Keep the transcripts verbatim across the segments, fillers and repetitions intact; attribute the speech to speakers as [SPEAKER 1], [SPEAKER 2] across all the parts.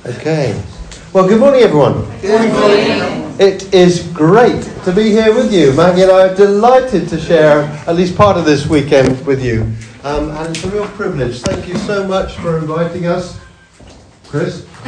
[SPEAKER 1] Okay. Well, good morning, everyone.
[SPEAKER 2] Good morning.
[SPEAKER 1] It is great to be here with you. Maggie and I are delighted to share at least part of this weekend with you. Um, and it's a real privilege. Thank you so much for inviting us. Chris? The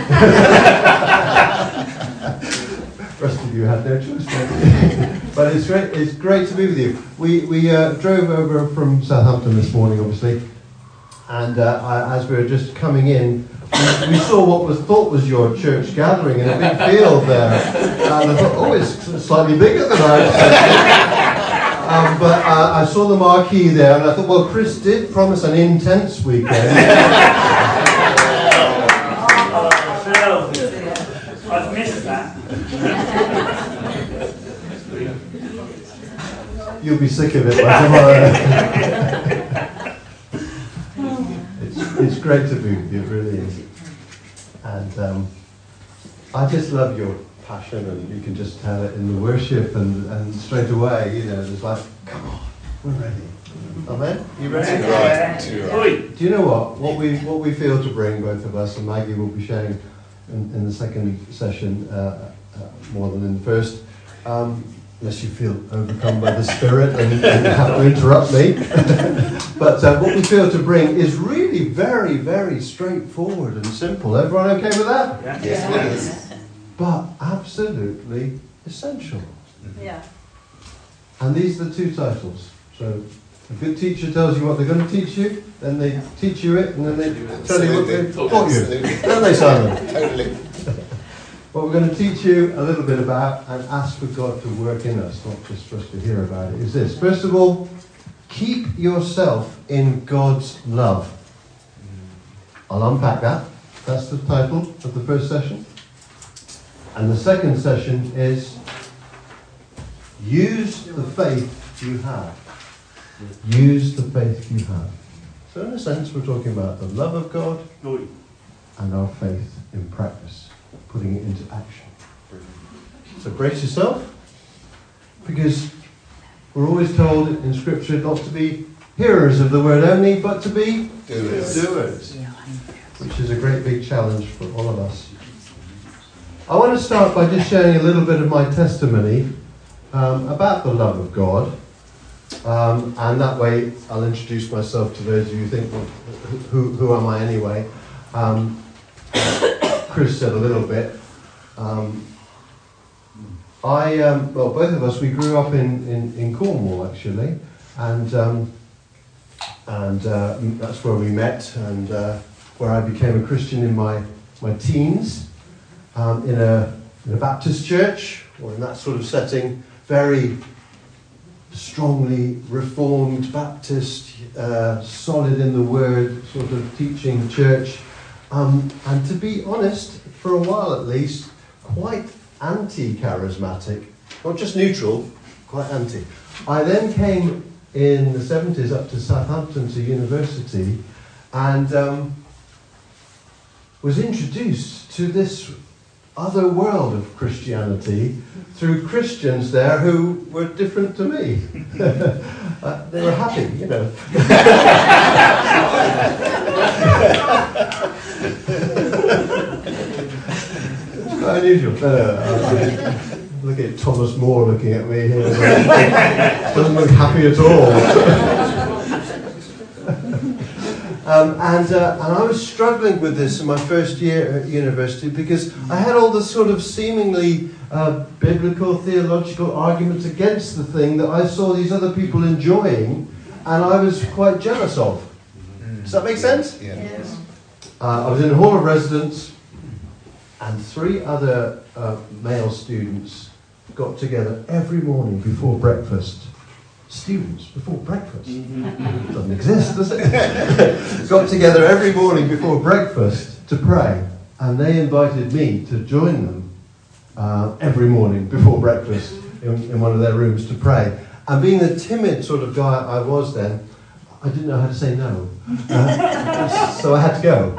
[SPEAKER 1] rest of you had no choice. But it's great, it's great to be with you. We, we uh, drove over from Southampton this morning, obviously. And uh, I, as we were just coming in, we, we saw what was thought was your church gathering in a big field there. And I thought, oh, it's slightly bigger than I expected. Um, but uh, I saw the marquee there, and I thought, well, Chris did promise an intense weekend.
[SPEAKER 3] I've missed that.
[SPEAKER 1] You'll be sick of it by tomorrow. it's, it's great to be with you, it really is. And um, I just love your passion, and you can just tell it in the worship, and, and straight away, you know, it's like, come on, we're ready. Amen? You ready?
[SPEAKER 3] Yeah.
[SPEAKER 1] Do you know what? What we what we feel to bring, both of us, and Maggie will be sharing in, in the second session uh, uh, more than in the first, um, unless you feel overcome by the Spirit and, and have to interrupt me. But uh, what we feel to bring is really very, very straightforward and simple. Everyone okay with that?
[SPEAKER 3] Yeah.
[SPEAKER 2] Yes, please.
[SPEAKER 1] But absolutely essential.
[SPEAKER 2] Yeah.
[SPEAKER 1] And these are the two titles. So a good teacher tells you what they're going to teach you, then they teach you it, and then they tell you what they taught you. Don't they, Simon?
[SPEAKER 2] Totally.
[SPEAKER 1] What we're going to teach you a little bit about and ask for God to work in us, not just for us to hear about it, is this. First of all, keep yourself in God's love. I'll unpack that. That's the title of the first session. And the second session is use the faith you have. Use the faith you have. So in a sense, we're talking about the love of God and our faith in practice, putting it into action. So brace yourself, because we're always told in Scripture not to be hearers of the word only, but to be
[SPEAKER 2] Doers.
[SPEAKER 1] doers, which is a great big challenge for all of us. I want to start by just sharing a little bit of my testimony um, about the love of God. Um, and that way I'll introduce myself to those of you who think, well, who, who am I anyway? Um, Chris said a little bit. Um, I, um, well, both of us, we grew up in, in, in Cornwall, actually. And um, and uh, that's where we met, and uh, where I became a Christian in my, my teens, um, in, a, in a Baptist church, or in that sort of setting, very strongly Reformed Baptist, uh, solid in the Word, sort of teaching church. Um, and to be honest, for a while at least, quite anti-charismatic, not just neutral, quite anti. I then came in the seventies up to Southampton to university, and um, was introduced to this other world of Christianity through Christians there who were different to me. uh, they were happy, you know. It's quite unusual. No, no, uh, look at Thomas More looking at me here. Doesn't look happy at all. Um, and uh, and I was struggling with this in my first year at university, because I had all this sort of seemingly uh, biblical, theological arguments against the thing that I saw these other people enjoying, and I was quite jealous of. Does that make sense?
[SPEAKER 2] Yeah.
[SPEAKER 4] Yes.
[SPEAKER 1] Uh, I was in a hall of residence, and three other uh, male students got together every morning before breakfast. Students before breakfast. Doesn't exist, does it? Got together every morning before breakfast to pray, and they invited me to join them uh, every morning before breakfast in, in one of their rooms to pray. And being the timid sort of guy I was then, I didn't know how to say no, uh, so I had to go.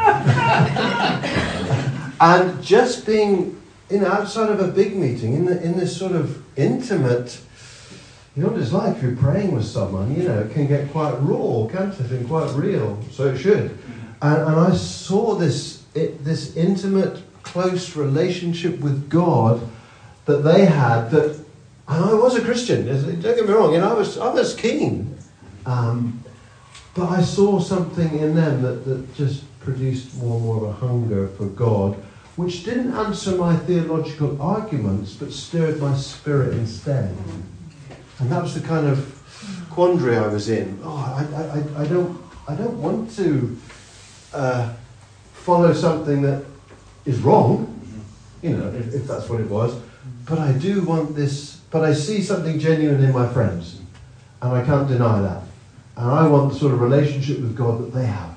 [SPEAKER 1] And just being, you know, outside of a big meeting, in the, in this sort of intimate. You know what it's like if you're praying with someone, you know, it can get quite raw, can't it, and quite real, so it should. And, and I saw this it, this intimate close relationship with God that they had. That, and I was a Christian. Don't get me wrong. You know, I was I was keen, um, but I saw something in them that, that just produced more and more of a hunger for God, which didn't answer my theological arguments, but stirred my spirit instead. And that was the kind of quandary I was in. Oh, I, I, I don't, I don't want to uh, follow something that is wrong, you know, if, if that's what it was. But I do want this. But I see something genuine in my friends, and I can't deny that. And I want the sort of relationship with God that they have.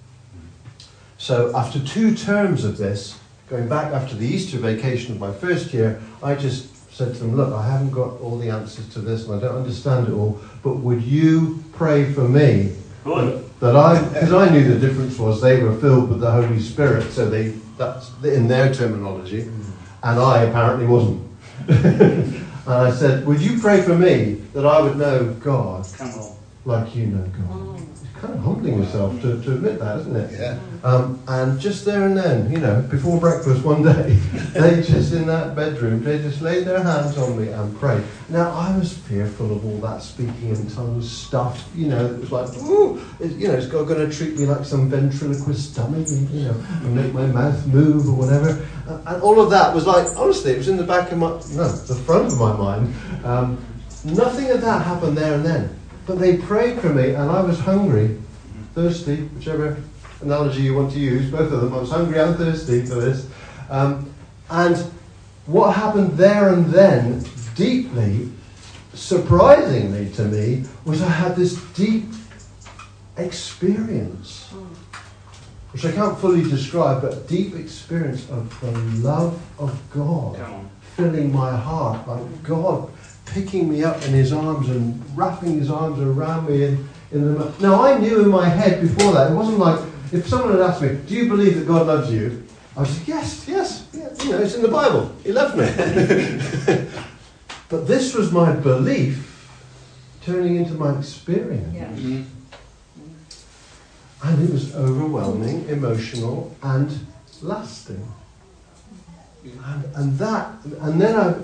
[SPEAKER 1] So after two terms of this, going back after the Easter vacation of my first year, I just said to them, look, I haven't got all the answers to this and I don't understand it all, but would you pray for me that, that I, because I knew the difference was they were filled with the Holy Spirit, so they that's in their terminology, and I apparently wasn't. And I said, would you pray for me that I would know God like you know God? Kind of humbling yourself to, to admit that, isn't it?
[SPEAKER 4] Yeah.
[SPEAKER 1] Um, and just there and then, you know, before breakfast one day, they just in that bedroom, they just laid their hands on me and prayed. Now, I was fearful of all that speaking in tongues stuff, you know, it was like, ooh, it, you know, it's going to treat me like some ventriloquist dummy, you know, and make my mouth move or whatever. And, and all of that was like, honestly, it was in the back of my, no, the front of my mind. Um, nothing of that happened there and then. But they prayed for me, and I was hungry, thirsty, whichever analogy you want to use, both of them. I was hungry and thirsty for this. Um, and what happened there and then, deeply, surprisingly to me, was I had this deep experience, which I can't fully describe, but deep experience of the love of God filling my heart, like God picking me up in his arms and wrapping his arms around me in, in the... Now, I knew in my head before that, it wasn't like, if someone had asked me, do you believe that God loves you? I was like, yes, yes, yes, you know, it's in the Bible. He loved me. But this was my belief turning into my experience.
[SPEAKER 2] Yeah.
[SPEAKER 4] Mm-hmm.
[SPEAKER 1] And it was overwhelming, emotional, and lasting. And, and that, and then I...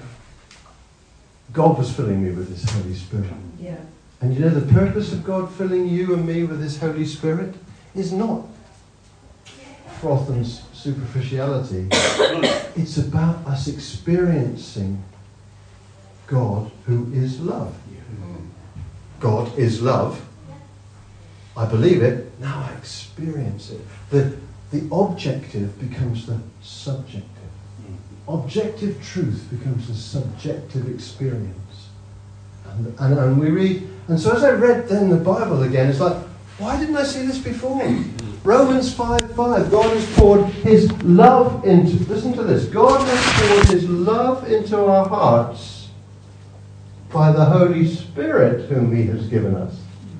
[SPEAKER 1] God was filling me with His Holy Spirit.
[SPEAKER 2] Yeah.
[SPEAKER 1] And you know, the purpose of God filling you and me with His Holy Spirit is not froth and superficiality. It's about us experiencing God, who is love. God is love. I believe it. Now I experience it. The, the objective becomes the subjective. Objective truth becomes a subjective experience. And, and, and we read, and so as I read then the Bible again, it's like, why didn't I see this before? Romans five five, God has poured His love into, listen to this, God has poured His love into our hearts by the Holy Spirit whom He has given us.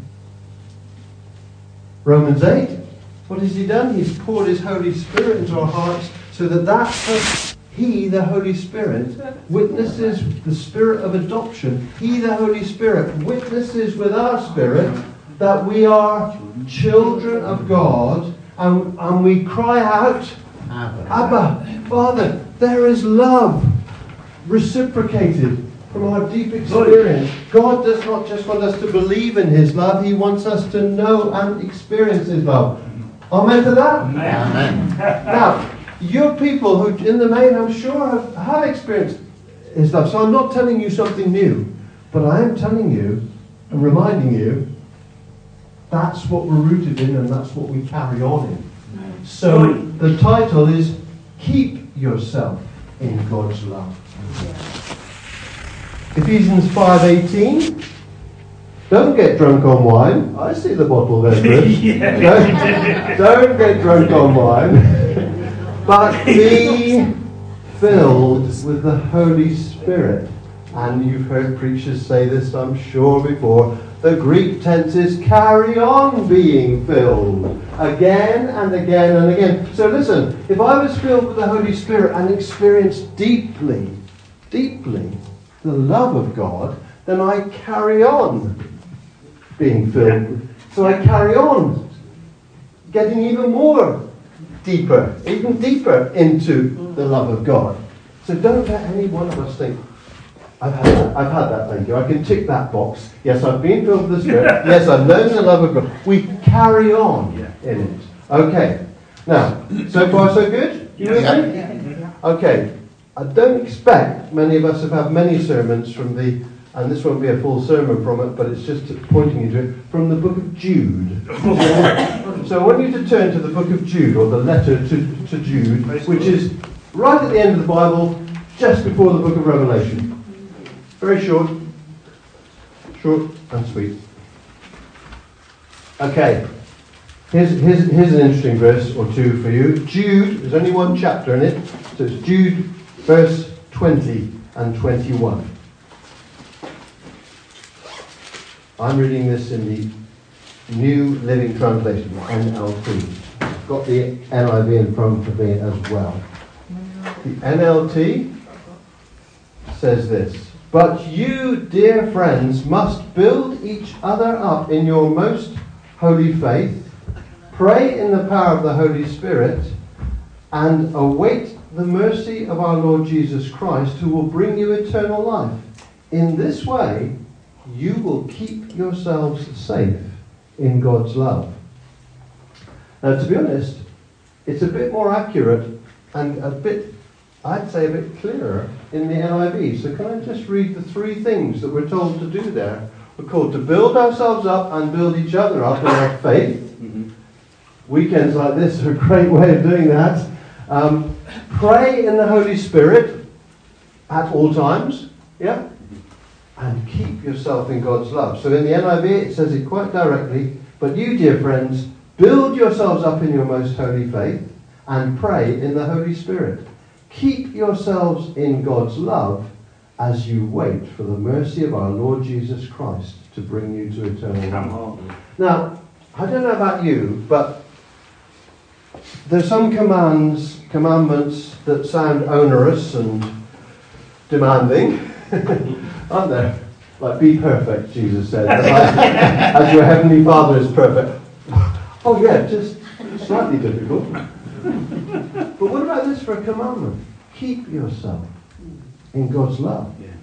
[SPEAKER 1] Romans eight, what has He done? He's poured His Holy Spirit into our hearts so that that He, the Holy Spirit, witnesses the spirit of adoption. He, the Holy Spirit, witnesses with our spirit that we are children of God, and, and we cry out, Abba. Abba, Father. There is love reciprocated from our deep experience. God does not just want us to believe in His love, He wants us to know and experience His love. Amen to that?
[SPEAKER 4] Amen.
[SPEAKER 1] Now, you're people who, in the main, I'm sure, have, have experienced His love. So I'm not telling you something new, but I am telling you and reminding you that's what we're rooted in and that's what we carry on in. So the title is Keep Yourself in God's Love. Ephesians five eighteen. Don't get drunk on wine. I see the bottle there, Chris. don't, don't get drunk on wine. But be filled with the Holy Spirit. And you've heard preachers say this, I'm sure, before. The Greek tense is carry on being filled. Again and again and again. So listen, if I was filled with the Holy Spirit and experienced deeply, deeply the love of God, then I carry on being filled. So I carry on getting even more deeper, even deeper into the love of God. So don't let any one of us think, I've had that, I've had that, thank you. I can tick that box. Yes, I've been filled with the Spirit. Yes, I've known the love of God. We carry on in it. Okay. Now, so far so good? You with me? Okay. I don't expect many of us have had many sermons from the, and this won't be a full sermon from it, but it's just pointing you to it, from the book of Jude. So I want you to turn to the book of Jude, or the letter to, to Jude, which is right at the end of the Bible, just before the book of Revelation. Very short. Short and sweet. Okay. Here's, here's, here's an interesting verse or two for you. Jude, there's only one chapter in it. So it's Jude, verse twenty and twenty-one. I'm reading this in the New Living Translation, N L T. I've got the N I V in front of me as well. The N L T says this: "But you, dear friends, must build each other up in your most holy faith, pray in the power of the Holy Spirit, and await the mercy of our Lord Jesus Christ, who will bring you eternal life. In this way, you will keep yourselves safe in God's love." Now, to be honest, it's a bit more accurate and a bit, I'd say, a bit clearer in the N I V. So can I just read the three things that we're told to do there? We're called to build ourselves up and build each other up in our faith. Mm-hmm. Weekends like this are a great way of doing that. Um, pray in the Holy Spirit at all times. Yeah? And keep yourself in God's love. So in the N I V it says it quite directly, "But you, dear friends, build yourselves up in your most holy faith and pray in the Holy Spirit. Keep yourselves in God's love as you wait for the mercy of our Lord Jesus Christ to bring you to eternal life." Now, I don't know about you, but there's some commands, commandments that sound onerous and demanding, aren't there? Like, be perfect, Jesus said, as your heavenly Father is perfect. Oh yeah, just slightly difficult. But what about this for a commandment? Keep yourself in God's love. Yeah.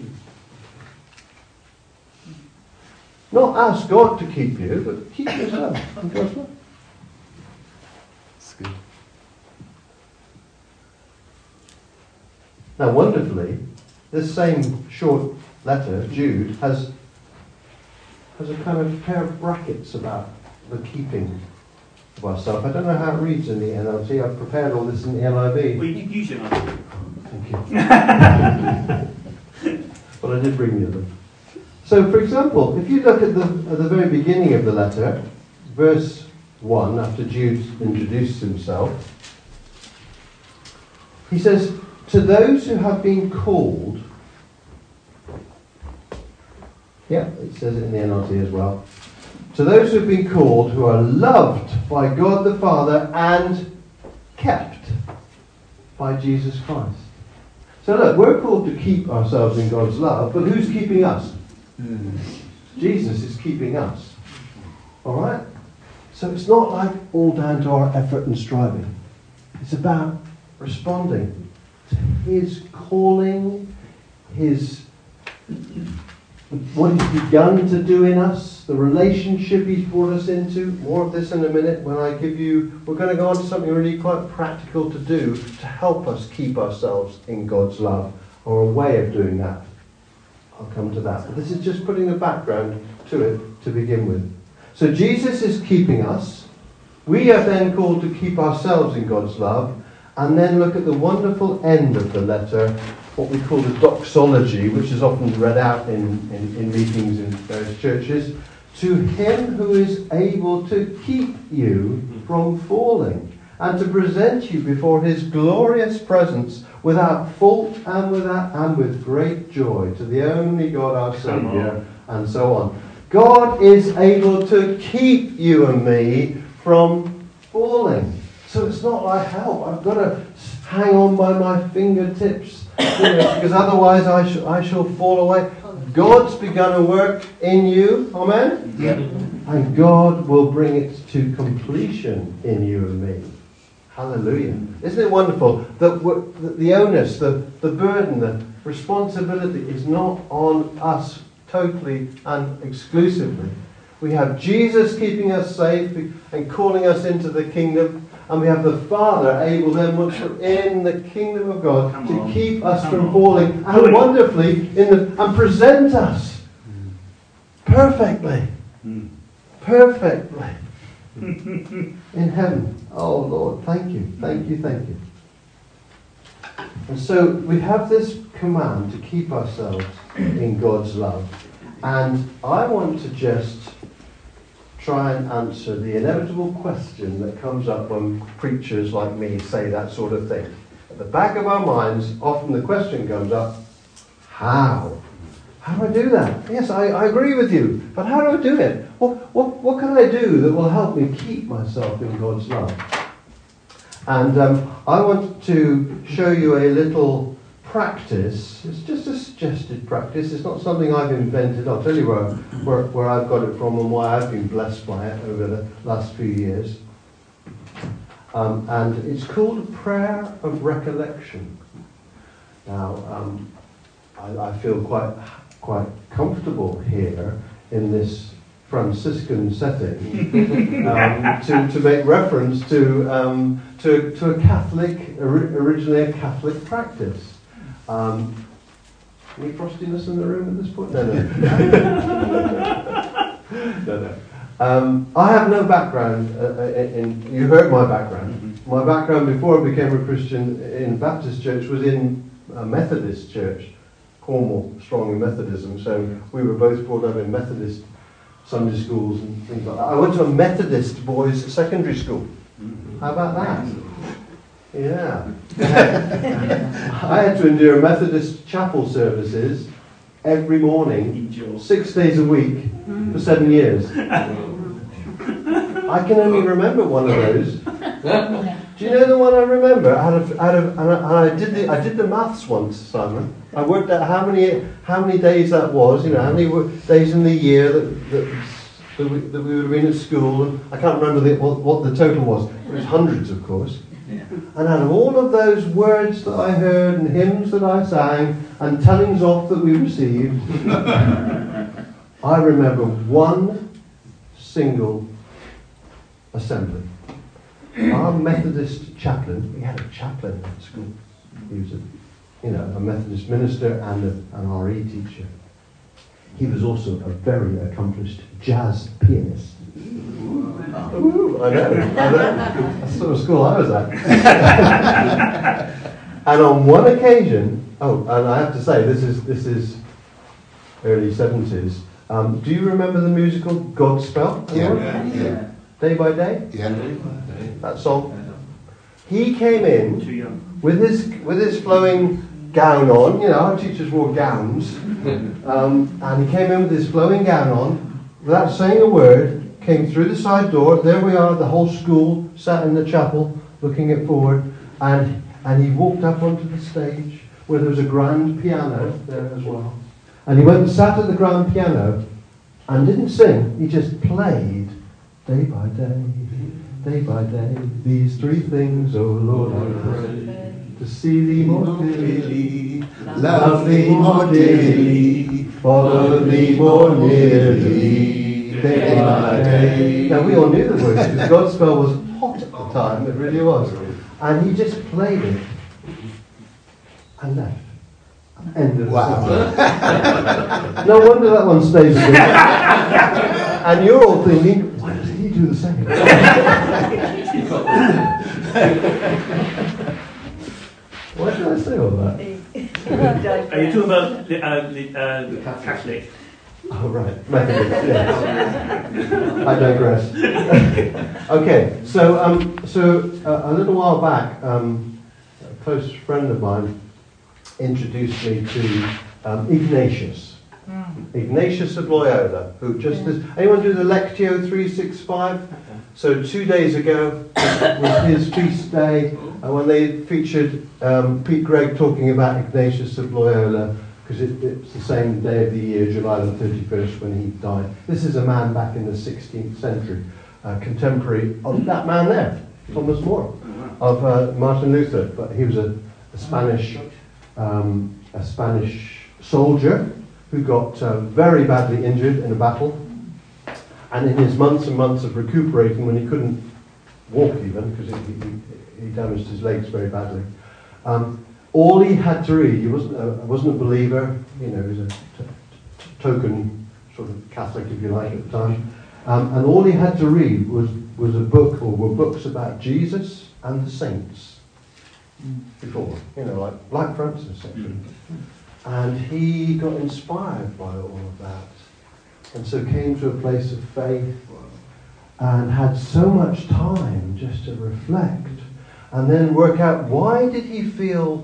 [SPEAKER 1] Not ask God to keep you, but keep yourself in God's love. That's good. Now, wonderfully, this same short letter, Jude, has has a kind of pair of brackets about the keeping of ourselves. I don't know how it reads in the N L T. I've prepared all this in the N I V.
[SPEAKER 3] Well, you use it.
[SPEAKER 1] Thank you. But I did bring the other. So, for example, if you look at the at the very beginning of the letter, verse one, after Jude introduces himself, he says, "To those who have been called," yeah, it says it in the N L T as well, "to those who have been called, who are loved by God the Father and kept by Jesus Christ." So look, we're called to keep ourselves in God's love, but who's keeping us? Mm. Jesus is keeping us. Alright? So it's not like all down to our effort and striving. It's about responding to His calling, His what He's begun to do in us, the relationship He's brought us into. More of this in a minute when I give you, we're going to go on to something really quite practical to do to help us keep ourselves in God's love, or a way of doing that. I'll come to that. But this is just putting the background to it to begin with. So Jesus is keeping us. We are then called to keep ourselves in God's love, and then look at the wonderful end of the letter, what we call the doxology, which is often read out in, in, in meetings in various churches. "To Him who is able to keep you from falling, and to present you before His glorious presence without fault and without and with great joy, to the only God our Saviour," and so on. God is able to keep you and me from falling. So it's not like, help, I've got to hang on by my fingertips, you know, because otherwise I, sh- I shall fall away. God's begun a work in you, amen? Yep. And God will bring it to completion in you and me. Hallelujah. Isn't it wonderful that we're- that the onus, the, the burden, the responsibility is not on us totally and exclusively. We have Jesus keeping us safe and calling us into the kingdom. And we have the Father able then once we're in the kingdom of God
[SPEAKER 3] Come
[SPEAKER 1] to
[SPEAKER 3] on.
[SPEAKER 1] keep us
[SPEAKER 3] Come
[SPEAKER 1] from
[SPEAKER 3] on.
[SPEAKER 1] falling and wonderfully in the, and present us perfectly, perfectly in heaven. Oh Lord, thank you, thank you, thank you. And so we have this command to keep ourselves in God's love. And I want to just try and answer the inevitable question that comes up when preachers like me say that sort of thing. At the back of our minds, often the question comes up, how? How do I do that? Yes, I, I agree with you, but how do I do it? What, what, what can I do that will help me keep myself in God's love? And um, I want to show you a little practice. It's just a suggested practice. It's not something I've invented. I'll tell you where, where, where I've got it from and why I've been blessed by it over the last few years. Um, and it's called a prayer of recollection. Now, um, I, I feel quite quite comfortable here in this Franciscan setting um, to, to make reference to, um, to, to a Catholic, originally a Catholic practice. Um, any frostiness in the room at this point? No, no. no, no. Um, I have no background uh, in, in, you heard my background. My background before I became a Christian in Baptist church was in a Methodist church, Cornwall, strong in Methodism. So we were both brought up in Methodist Sunday schools and things like that. I went to a Methodist boys' secondary school. How about that? Yeah. I had to endure Methodist chapel services every morning, six days a week, for seven years. I can only remember one of those. Do you know the one I remember? Out of, out of, and I, and I did the I did the maths once, Simon. I worked out how many how many days that was. You know, how many days in the year that that, that, we, that we would have been at school. And I can't remember the, what, what the total was. It was hundreds, of course. And out of all of those words that I heard and hymns that I sang and tellings off that we received, I remember one single assembly. Our Methodist chaplain, we had a chaplain at school. He was a, you know, a Methodist minister and a, an R E teacher. He was also a very accomplished jazz pianist. Ooh, I know, I know. That's the sort of school I was at. And on one occasion, oh, and I have to say, this is this is early seventies. Um, do you remember the musical Godspell?
[SPEAKER 4] Yeah, yeah, yeah.
[SPEAKER 1] Day by Day?
[SPEAKER 4] Yeah.
[SPEAKER 1] That song. He came in
[SPEAKER 3] Too young.
[SPEAKER 1] with his with his flowing gown on. You know, our teachers wore gowns. Um, and he came in with his flowing gown on, without saying a word, came through the side door. There we are, the whole school sat in the chapel looking it forward. And, and he walked up onto the stage where there was a grand piano there as well. And he went and sat at the grand piano and didn't sing, he just played day by day, day by day, these three things, oh Lord, I pray, to see thee more clearly, love thee more dearly, follow thee more nearly, day by day. Now we all knew the words because Godspell was hot at the time, it really was. And he just played it and left. End of
[SPEAKER 4] Wow.
[SPEAKER 1] the No wonder that one stays with you. And you're all thinking, why doesn't he do the same? Why did I say all that?
[SPEAKER 3] Are you talking about the, uh, the, uh, the Catholic?
[SPEAKER 1] Oh, right. Methodist, yes. I digress. Okay, so um, so uh, a little while back, um, a close friend of mine introduced me to um, Ignatius. Mm. Ignatius of Loyola, who just as... Anyone do the Lectio three sixty-five? So two days ago was his feast day, and when they featured um, Pete Gregg talking about Ignatius of Loyola, because it, it's the same day of the year, July the thirty-first, when he died. This is a man back in the sixteenth century, uh, contemporary of that man there, Thomas More. of uh, Martin Luther, but he was a, a Spanish um, a Spanish soldier who got uh, very badly injured in a battle, and in his months and months of recuperating, when he couldn't walk even because he, he, he damaged his legs very badly, um, all he had to read, he wasn't a, wasn't a believer, you know, he was a t- t- token sort of Catholic, if you like, at the time, um, and all he had to read was was a book, or were books about Jesus and the saints before, you know, like like Francis actually. And he got inspired by all of that, and so came to a place of faith and had so much time just to reflect and then work out, why did he feel,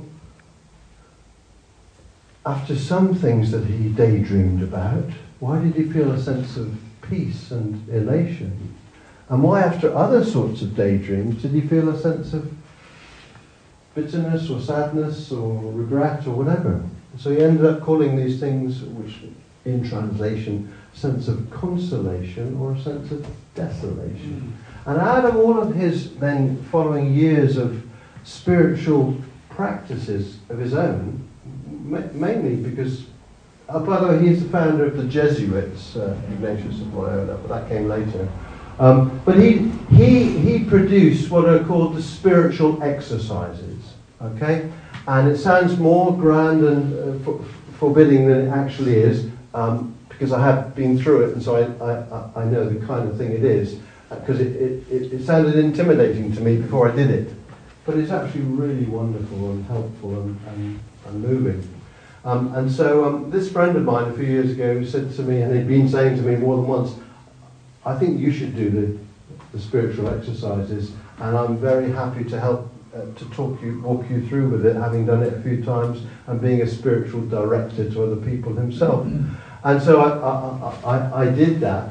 [SPEAKER 1] after some things that he daydreamed about, why did he feel a sense of peace and elation? And why, after other sorts of daydreams, did he feel a sense of bitterness or sadness or regret or whatever? So he ended up calling these things, which in translation, sense of consolation or a sense of desolation. And out of all of his then following years of spiritual practices of his own, ma- mainly because, uh, by the way, he's the founder of the Jesuits, uh, Ignatius of Loyola, but that came later. Um, but he, he, he produced what are called the spiritual exercises, okay? And it sounds more grand and uh, for, forbidding than it actually is, um, because I have been through it, and so I, I, I know the kind of thing it is, because it, it, it, it sounded intimidating to me before I did it. But it's actually really wonderful and helpful and, and, and moving. Um, and so um, this friend of mine a few years ago said to me, and he'd been saying to me more than once, I think you should do the, the spiritual exercises, and I'm very happy to help uh, to talk you, walk you through with it, having done it a few times and being a spiritual director to other people himself. And so I, I, I, I did that,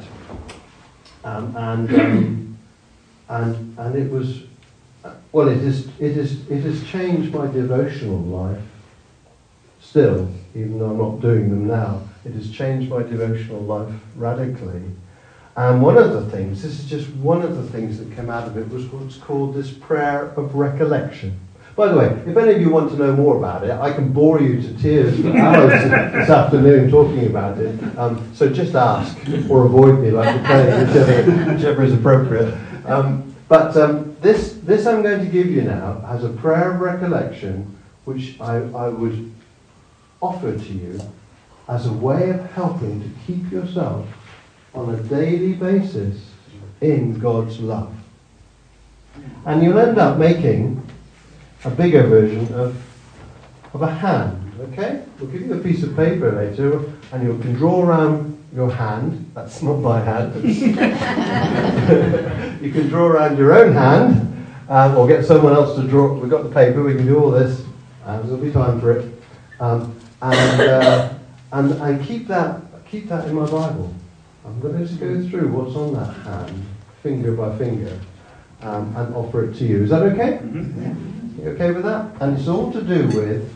[SPEAKER 1] um, and um, and and it was well, it is it is it has changed my devotional life. Still, even though I'm not doing them now, it has changed my devotional life radically. And one of the things, this is just one of the things that came out of it, was what's called this prayer of recollection. By the way, if any of you want to know more about it, I can bore you to tears for hours this afternoon talking about it. Um, so just ask, or avoid me like the playing, whichever, whichever is appropriate. Um, but um, this, this I'm going to give you now has a prayer of recollection, which I, I would offer to you as a way of helping to keep yourself on a daily basis in God's love. And you'll end up making a bigger version of, of a hand, okay? We'll give you a piece of paper later, and you can draw around your hand. That's not my hand. You can draw around your own hand, um, or get someone else to draw. We've got the paper, we can do all this, and there'll be time for it. Um, and, uh, and and keep that keep that in my Bible. I'm going to just go through what's on that hand, finger by finger, um, and offer it to you. Is that okay? Mm-hmm. You okay with that? And it's all to do with,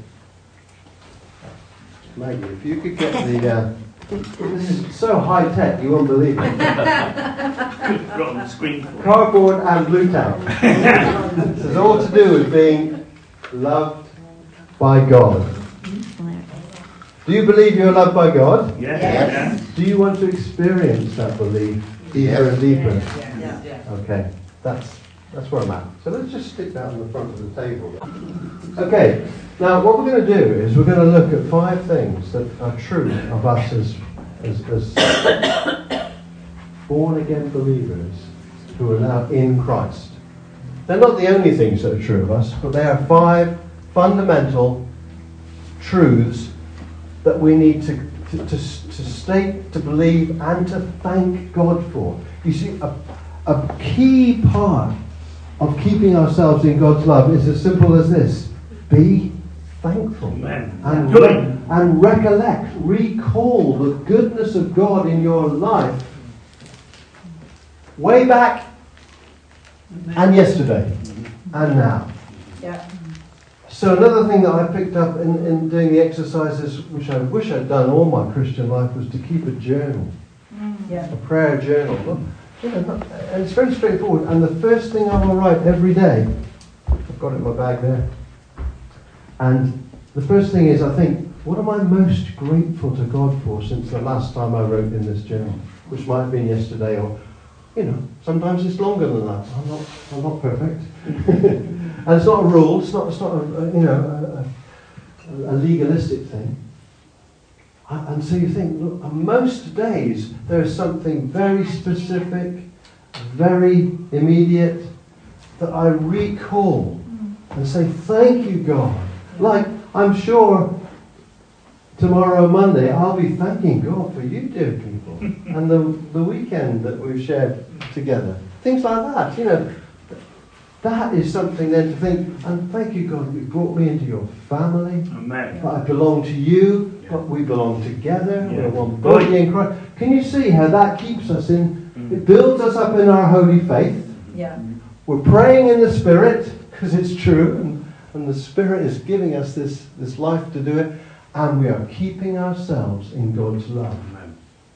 [SPEAKER 1] Maggie, if you could get the, uh, this is so high tech, you won't believe it.
[SPEAKER 3] Got on the screen for
[SPEAKER 1] Cardboard and blue tack. This is all to do with being loved by God. Do you believe you're loved by God?
[SPEAKER 3] Yes.
[SPEAKER 2] Yes.
[SPEAKER 3] Yes.
[SPEAKER 1] Do you want to experience that belief deeper and deeper?
[SPEAKER 2] Yeah. Yeah.
[SPEAKER 1] Okay, that's that's where I'm at. So let's just stick that on the front of the table. Okay, now what we're going to do is we're going to look at five things that are true of us as, as, as born again believers who are now in Christ. They're not the only things that are true of us, but they are five fundamental truths that we need to, to, to, to state, to believe, and to thank God for. You see, a, a key part of keeping ourselves in God's love is as simple as this. Be thankful.
[SPEAKER 3] Amen.
[SPEAKER 1] And,
[SPEAKER 3] Good.
[SPEAKER 1] re- and recollect, recall the goodness of God in your life way back and yesterday and now.
[SPEAKER 2] Yeah.
[SPEAKER 1] So another thing that I picked up in, in doing the exercises, which I wish I'd done all my Christian life, was to keep a journal,
[SPEAKER 2] Yeah.
[SPEAKER 1] a prayer journal. Well, you know, and it's very straightforward. And the first thing I will write every day I've got it in my bag there. And the first thing is, I think, what am I most grateful to God for since the last time I wrote in this journal? Which might have been yesterday, or, you know, sometimes it's longer than that. I'm not, I'm not perfect. And it's not a rule, it's not, it's not a, a you know, a, a legalistic thing. And so you think, look, on most days there is something very specific, very immediate, that I recall and say, thank you, God. Like, I'm sure tomorrow, Monday, I'll be thanking God for you, dear people, and the, the weekend that we've shared together. Things like that, you know. That is something then to think, and thank you, God, you brought me into your family.
[SPEAKER 3] Amen.
[SPEAKER 1] But I belong to you,
[SPEAKER 3] Yeah.
[SPEAKER 1] but we belong together.
[SPEAKER 3] Yeah.
[SPEAKER 1] We're one body in Christ. Can you see how that keeps us in,
[SPEAKER 3] Mm.
[SPEAKER 1] it builds us up in our holy faith.
[SPEAKER 2] Yeah.
[SPEAKER 1] We're praying in the Spirit, because it's true, and, and the Spirit is giving us this, this life to do it, and we are keeping ourselves in God's love.
[SPEAKER 3] Amen.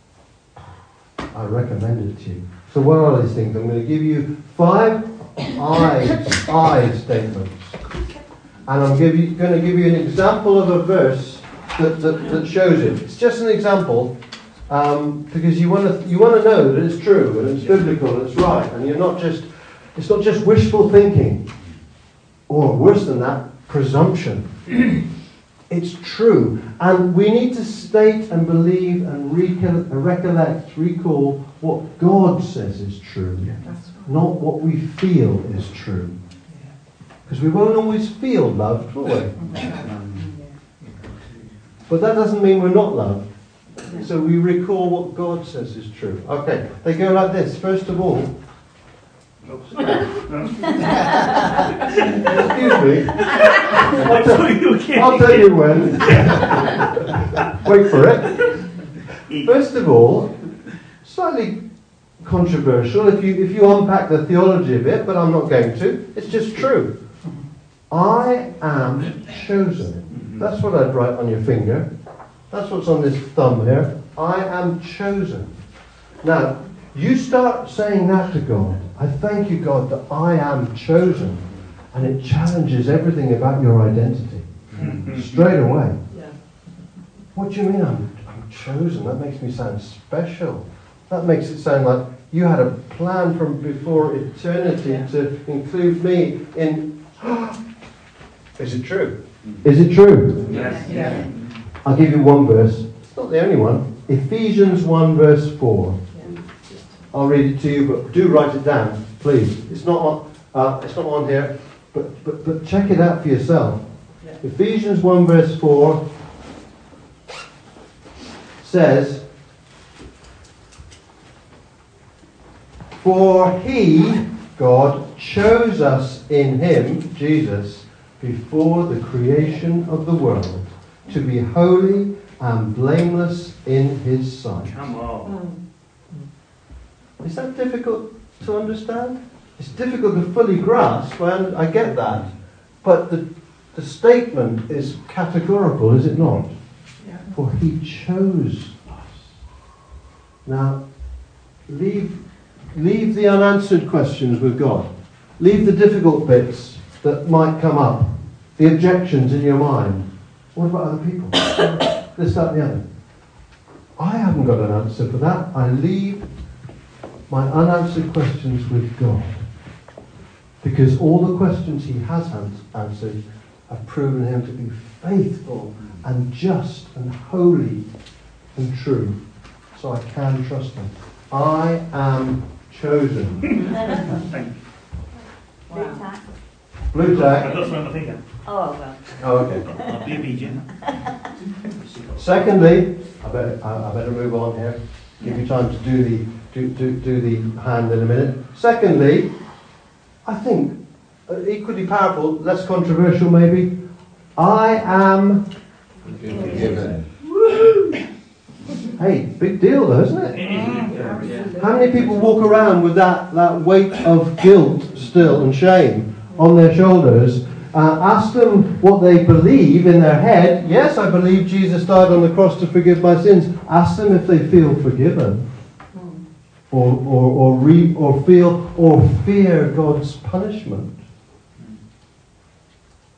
[SPEAKER 1] I recommend it to you. So what are these things? I'm going to give you five I, I statements. And I'm give you, going to give you an example of a verse that, that, that shows it. It's just an example, um, because you want to you want to know that it's true and it's biblical and it's right, and you're not just it's not just wishful thinking, or worse than that, presumption. It's true, and we need to state and believe and recol- recollect, recall what God says is true, not what we feel is true. Because we won't always feel loved, will we? But that doesn't mean we're not loved. So we recall what God says is true. Okay, they go like this. First of all, excuse me. I'll tell, I'll tell you when. Wait for it. First of all, slightly controversial if you if you unpack the theology a bit, but I'm not going to. It's just true. I am chosen. That's what I'd write on your finger. That's what's on this thumb here. I am chosen. Now, you start saying that to God. I thank you, God, that I am chosen. And it challenges everything about your identity. Straight away.
[SPEAKER 2] Yeah.
[SPEAKER 1] What do you mean I'm, I'm chosen? That makes me sound special. That makes it sound like you had a plan from before eternity
[SPEAKER 2] Yeah.
[SPEAKER 1] to include me in... Is it true? Is it true?
[SPEAKER 3] Yes.
[SPEAKER 2] Yeah.
[SPEAKER 1] I'll give you one verse. It's not the only one. Ephesians one verse four. I'll read it to you, but do write it down, please. It's not on, uh, it's not on here, but, but, but check it out for yourself.
[SPEAKER 2] Yeah.
[SPEAKER 1] Ephesians one verse four says, for he, God, chose us in him, Jesus, before the creation of the world, to be holy and blameless in his sight.
[SPEAKER 3] Come on.
[SPEAKER 1] Is that difficult to understand? It's difficult to fully grasp, I, I get that. But the, the statement is categorical, is it not?
[SPEAKER 2] Yeah.
[SPEAKER 1] For he chose us. Now, leave, leave the unanswered questions with God. Leave the difficult bits that might come up. The objections in your mind. What about other people? This, that, and the other. I haven't got an answer for that. I leave my unanswered questions with God. Because all the questions he has answered have proven him to be faithful and just and holy and true. So I can trust him. I am chosen.
[SPEAKER 3] Thank you.
[SPEAKER 2] Blue tack.
[SPEAKER 1] Blue
[SPEAKER 3] I've
[SPEAKER 1] tack.
[SPEAKER 3] got some on my finger.
[SPEAKER 2] Oh, well.
[SPEAKER 1] Oh, okay.
[SPEAKER 3] I'll be obedient.
[SPEAKER 1] Secondly, I better, I, I better move on here. Give you time to do the do, do, do the hand in a minute. Secondly, I think uh, equally powerful, less controversial maybe. I am
[SPEAKER 4] Forgiven.
[SPEAKER 1] Hey, big deal though, isn't it?
[SPEAKER 2] Absolutely.
[SPEAKER 1] How many people walk around with that, that weight of guilt still and shame on their shoulders? Uh, ask them what they believe in their head. Yes, I believe Jesus died on the cross to forgive my sins. Ask them if they feel forgiven, or or or, re, or feel or fear God's punishment.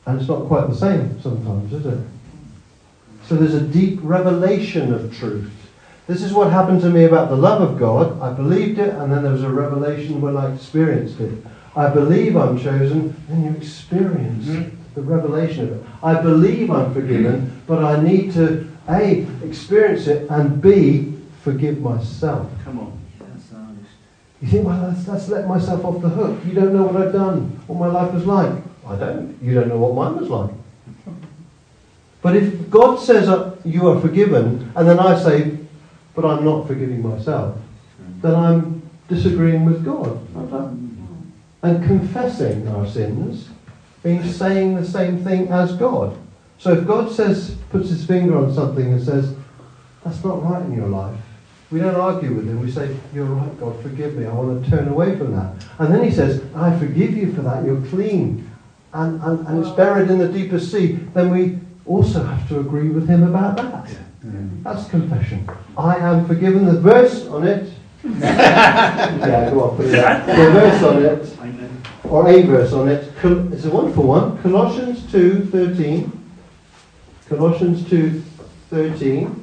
[SPEAKER 1] And it's not quite the same sometimes, is it? So there's a deep revelation of truth. This is what happened to me about the love of God. I believed it, and then there was a revelation when I experienced it. I believe I'm chosen, and you experience mm-hmm. the revelation of it. I believe I'm forgiven, but I need to A, experience it, and B, forgive myself.
[SPEAKER 3] Come on. That's honest.
[SPEAKER 1] You think, well, let's, let's let myself off the hook. You don't know what I've done, what my life was like. I don't. You don't know what mine was like. But if God says uh, you are forgiven, and then I say, but I'm not forgiving myself, then I'm disagreeing with God. And confessing our sins means saying the same thing as God. So if God says, puts his finger on something and says, that's not right in your life, we don't argue with him. We say, you're right, God, forgive me. I want to turn away from that. And then he says, I forgive you for that. You're clean. And, and, and it's buried in the deepest sea. Then we also have to agree with him about that. Mm. That's confession. I am forgiven. The verse on it. yeah, go on, put it up. The verse on it, or a verse on it. It's a wonderful one. Colossians two thirteen. Colossians two thirteen.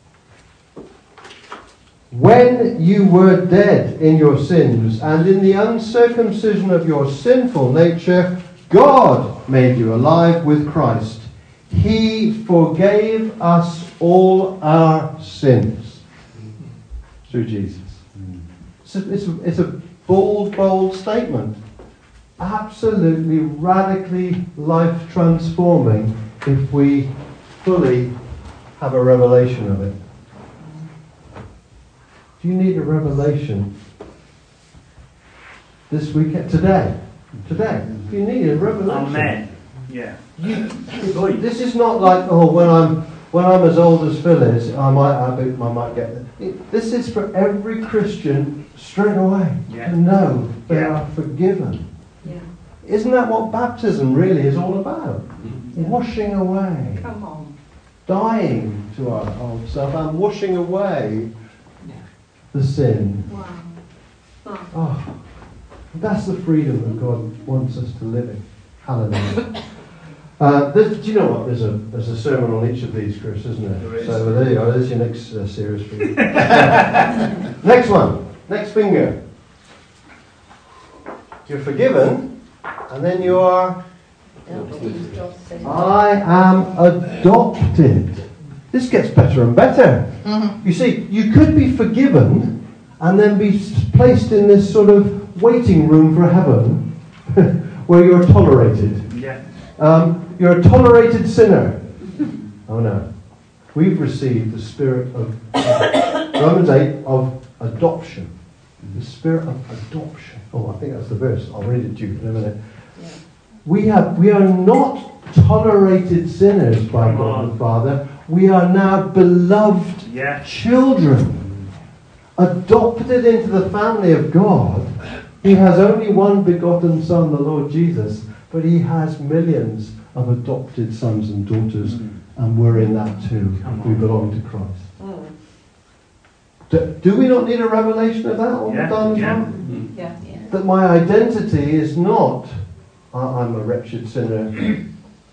[SPEAKER 1] When you were dead in your sins and in the uncircumcision of your sinful nature, God made you alive with Christ. He forgave us all our sins through Jesus. It's a, it's a, it's a bold, bold statement. Absolutely, radically life transforming if we fully have a revelation of it. Do you need a revelation this weekend? Today? Today? Do you need a revelation?
[SPEAKER 3] Amen. Yeah.
[SPEAKER 1] You, this is not like, oh, when I'm when I'm as old as Phil is, I might I, be, I might get it. This is for every Christian straight away
[SPEAKER 3] yeah.
[SPEAKER 1] to know they
[SPEAKER 3] yeah.
[SPEAKER 1] are forgiven.
[SPEAKER 2] Yeah.
[SPEAKER 1] Isn't that what baptism really is all about?
[SPEAKER 2] Yeah.
[SPEAKER 1] Washing away.
[SPEAKER 2] Come on.
[SPEAKER 1] Dying to our old self and washing away the sin.
[SPEAKER 2] Wow. Oh.
[SPEAKER 1] Oh, that's the freedom that God wants us to live in. Hallelujah. Uh, do you know what? There's a there's a sermon on each of these, Chris, isn't there?
[SPEAKER 3] There is.
[SPEAKER 1] So there you go. There's your next uh, series for you. Next one. Next finger. You're forgiven, and then you are. I am adopted. This gets better and better. Mm-hmm. You see, you could be forgiven and then be placed in this sort of waiting room for heaven where you're tolerated.
[SPEAKER 3] Yeah.
[SPEAKER 1] Um, you're a tolerated sinner. Oh no. We've received the spirit of, uh, Romans eight, of adoption. The spirit of adoption. Oh, I think that's the verse. I'll read it to you in a minute. Yeah. We have, we are not tolerated sinners by
[SPEAKER 3] Come
[SPEAKER 1] God
[SPEAKER 3] on.
[SPEAKER 1] the Father. We are now beloved
[SPEAKER 3] yeah.
[SPEAKER 1] children, adopted into the family of God. He has only one begotten Son, the Lord Jesus, but he has millions of adopted sons and daughters, mm. and we're in that too. We belong to Christ. Mm. Do, do we not need a revelation of that all
[SPEAKER 3] yeah.
[SPEAKER 1] the time as
[SPEAKER 3] yeah.
[SPEAKER 1] well?
[SPEAKER 2] Mm-hmm. Yeah. Yeah.
[SPEAKER 1] That my identity is not, I'm a wretched sinner.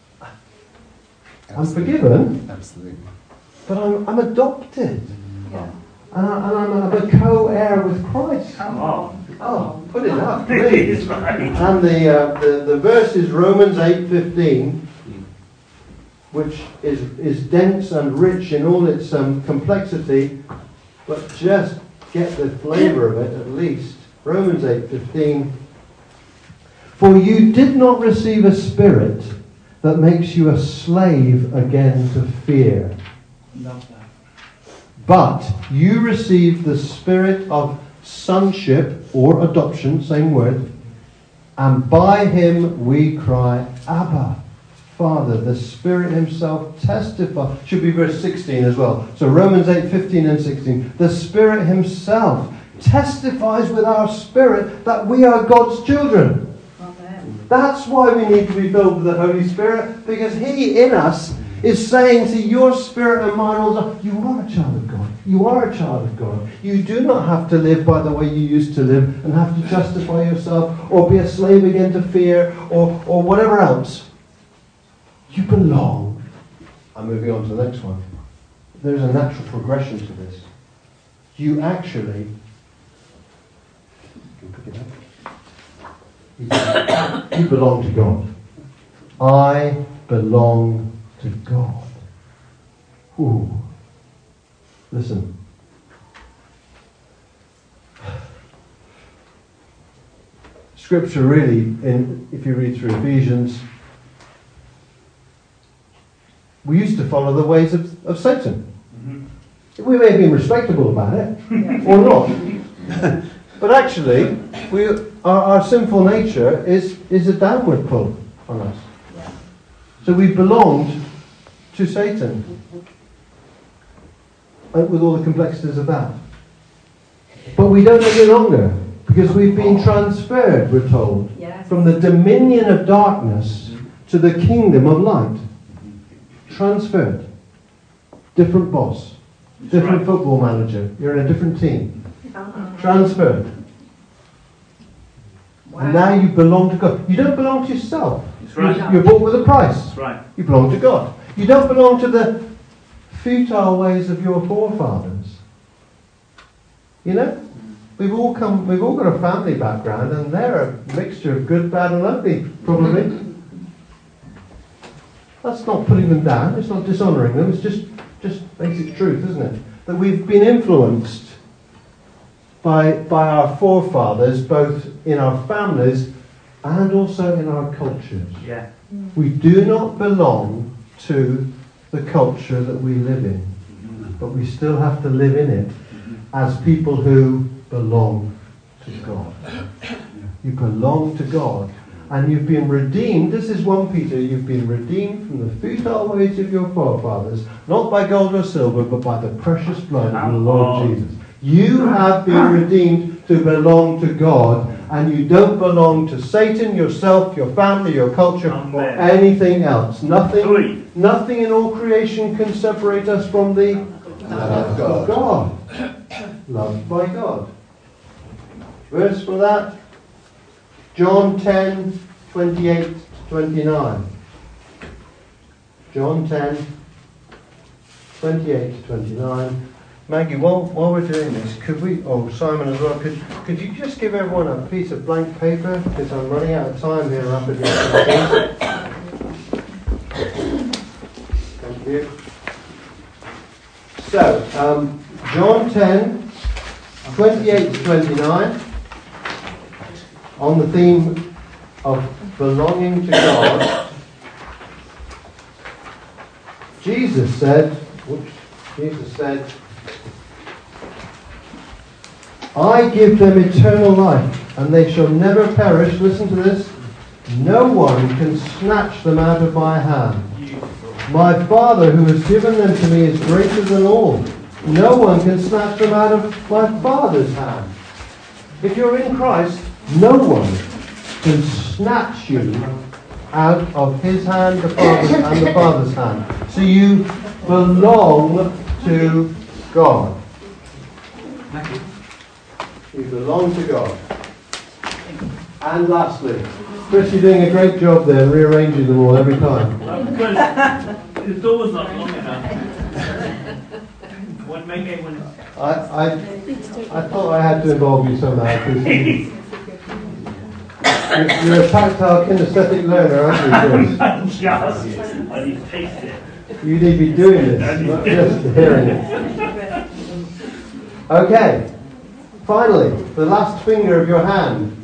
[SPEAKER 1] I'm forgiven.
[SPEAKER 4] Absolutely.
[SPEAKER 1] But I'm, I'm adopted.
[SPEAKER 2] Yeah.
[SPEAKER 1] And, I, and I'm, I'm a co-heir with Christ.
[SPEAKER 3] Come on.
[SPEAKER 1] Oh, put it up,
[SPEAKER 3] Please.
[SPEAKER 1] please. And the, uh, the the verse is Romans eight fifteen, which is, is dense and rich in all its um, complexity, but just get the flavour of it at least. Romans eight fifteen. For you did not receive a spirit that makes you a slave again to fear.
[SPEAKER 3] Love that.
[SPEAKER 1] But you received the spirit of sonship or adoption, same word, and by him we cry, Abba, Father. The Spirit himself testifies. Should be verse sixteen as well. So Romans eight fifteen and sixteen. The Spirit himself testifies with our spirit that we are God's children. That's why we need to be filled with the Holy Spirit, because he in us is saying to your spirit and mine also, you are a child of God. You are a child of God. You do not have to live by the way you used to live and have to justify yourself or be a slave again to fear or, or whatever else. You belong. I'm moving on to the next one. There's a natural progression to this. You actually, you can pick it up. You belong to God. I belong to God. Ooh. Listen. Scripture really, in, if you read through Ephesians, we used to follow the ways of, of Satan. Mm-hmm. We may have been respectable about it, yeah. or not. But actually, we, our, our sinful nature is, is a downward pull on us. Yeah. So we belonged to Satan, with all the complexities of that. But we don't any longer, because we've been transferred, we're told, yes. from the dominion of darkness to the kingdom of light. Transferred. Different boss. Different right. football manager. You're in a different team. Uh-huh. Transferred. Wow. And now you belong to God. You don't belong to yourself.
[SPEAKER 3] That's right.
[SPEAKER 1] You're, you're bought with a price.
[SPEAKER 3] That's right.
[SPEAKER 1] You belong to God. You don't belong to the futile ways of your forefathers. You know? We've all come, we've all got a family background, and they're a mixture of good, bad, and ugly, probably. That's not putting them down, it's not dishonouring them, it's just, just basic truth, isn't it? That we've been influenced by, by our forefathers, both in our families and also in our cultures.
[SPEAKER 3] Yeah.
[SPEAKER 1] We do not belong to the culture that we live in, but we still have to live in it as people who belong to God. You belong to God. And you've been redeemed. This is First Peter. You've been redeemed from the futile ways of your forefathers, not by gold or silver, but by the precious blood of the Lord Jesus. You have been redeemed to belong to God, and you don't belong to Satan, yourself, your family, your culture, or anything else. Nothing, nothing in all creation can separate us from the love of God. Loved by God. Verse for that. John ten, twenty-eight to twenty-nine. John ten, twenty-eight to twenty-nine. Maggie, while, while we're doing this, could we, oh Simon as well, could, could you just give everyone a piece of blank paper? Because I'm running out of time here rapidly. Thank you. So, um, John ten, twenty-eight to twenty-nine. On the theme of belonging to God, Jesus said, whoops, Jesus said, I give them eternal life, and they shall never perish. Listen to this. No one can snatch them out of my hand. My Father who has given them to me is greater than all. No one can snatch them out of my Father's hand. If you're in Christ, no one can snatch you out of his hand, the Father's, and the Father's hand. So you belong to God. You belong to God. And lastly, Chris, you're doing a great job there, rearranging them all every time.
[SPEAKER 3] Because the door's not long enough. One make it one.
[SPEAKER 1] I, I, I thought I had to involve you somehow. Because You're, you're a tactile kinesthetic learner, aren't you, Chris?
[SPEAKER 3] Just, I need to taste it.
[SPEAKER 1] You need to be doing this, not just hearing it. Okay. Finally, the last finger of your hand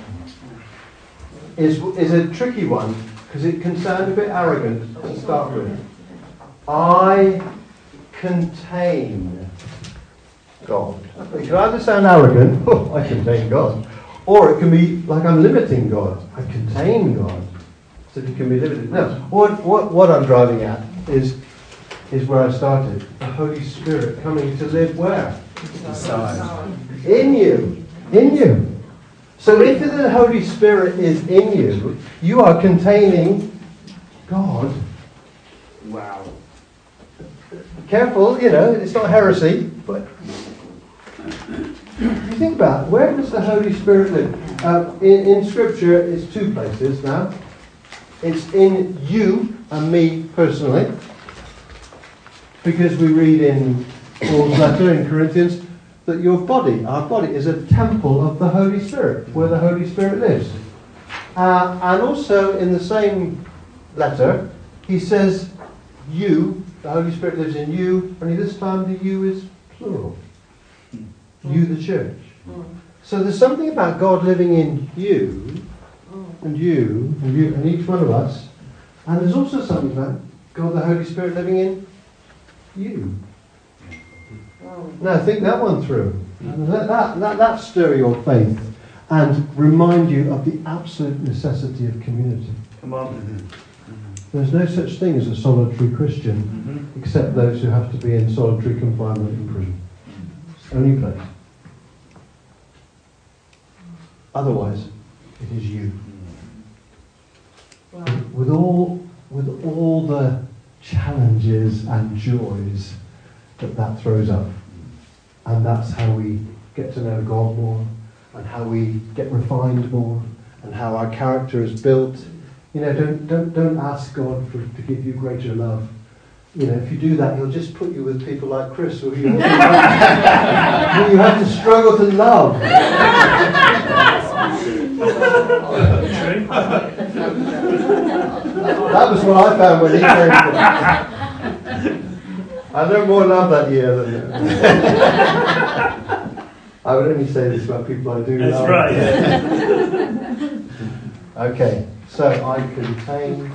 [SPEAKER 1] is, is a tricky one, because it can sound a bit arrogant to start with. I contain God. It can either sound arrogant, oh, I contain God. Or it can be like I'm limiting God. I contain God. So it can be limited. No, what, what, what I'm driving at is, is where I started. The Holy Spirit coming to live where? Inside. In you. In you. So if the Holy Spirit is in you, you are containing God.
[SPEAKER 3] Wow.
[SPEAKER 1] Careful, you know, it's not heresy, but think about it. Where does the Holy Spirit live? Uh, in, in Scripture, it's two places now. It's in you, and me personally, because we read in Paul's letter in Corinthians that your body, our body, is a temple of the Holy Spirit, where the Holy Spirit lives. Uh, and also in the same letter, he says, you, the Holy Spirit lives in you, only this time the you is plural. You, the church. So there's something about God living in you, and you, and you, and each one of us. And there's also something about God, the Holy Spirit, living in you. Now think that one through. And let that, that, that stir your faith and remind you of the absolute necessity of community.
[SPEAKER 3] Come on.
[SPEAKER 1] There's no such thing as a solitary Christian,
[SPEAKER 3] Mm-hmm.
[SPEAKER 1] except those who have to be in solitary confinement in prison. It's the only place. Otherwise, it is you.
[SPEAKER 2] Wow.
[SPEAKER 1] With all, with all the challenges and joys that that throws up. And that's how we get to know God more, and how we get refined more, and how our character is built. You know, don't don't don't ask God for, to give you greater love. You know, if you do that, He'll just put you with people like Chris, who you have to, who you have to struggle to love. That was what I found when he came. I learned more love that year than I would only say this about people I do
[SPEAKER 3] That's
[SPEAKER 1] love.
[SPEAKER 3] right.
[SPEAKER 1] Okay, so I contain.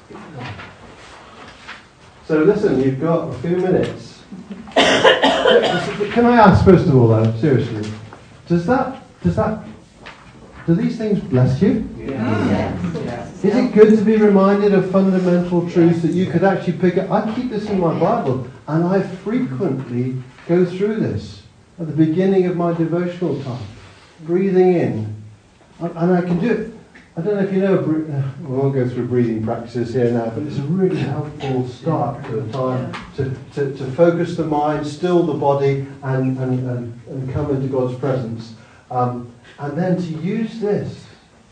[SPEAKER 1] So listen, you've got a few minutes. Can I ask first of all, though, seriously, does that does that do these things bless you?
[SPEAKER 2] Yes.
[SPEAKER 1] Is it good to be reminded of fundamental truths that you could actually pick up? I keep this in my Bible, and I frequently go through this at the beginning of my devotional time, breathing in, and I can do it. I don't know if you know, we won't go through breathing practices here now, but it's a really helpful start to the time to, to, to focus the mind, still the body, and, and, and, and come into God's presence. Um, and then to use this,